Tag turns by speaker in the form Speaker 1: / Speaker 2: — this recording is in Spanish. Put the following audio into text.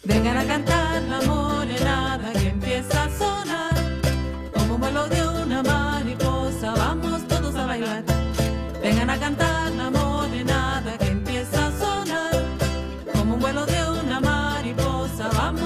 Speaker 1: Vengan a cantar la morenada que empieza a sonar. Como un vuelo de una mariposa, vamos todos a bailar. Vengan a cantar la morenada que empieza a sonar. Como un vuelo de una mariposa, vamos